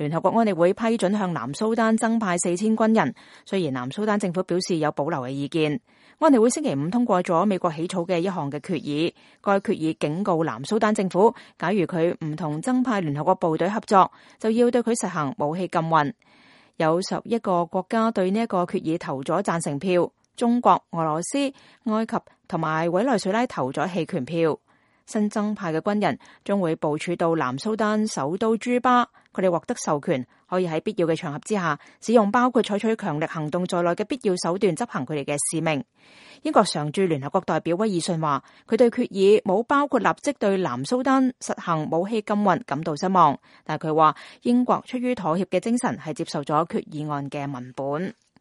聯合國安理會批准向南蘇丹增派4000軍人，雖然南蘇丹政府表示有保留嘅意見。安理會星期五通過咗美國起草嘅一項嘅決議，該決議警告南蘇丹政府，假如佢唔同增派聯合國部隊合作，就要對佢實行武器禁運。有11個國家對呢一個決議投咗贊成票，中國、俄羅斯、埃及同埋委內瑞拉投咗棄權票。新增派嘅軍人將會部署到南蘇丹首都朱巴，佢哋獲得授權，可以喺必要嘅場合之下，使用包括採取強力行動在內嘅必要手段執行佢哋嘅使命。英國常駐聯合國代表威爾遜話，佢對決議冇包括立即對南蘇丹實行武器禁運感到失望，但係佢話英國出於妥協嘅精神係接受咗決議案嘅文本。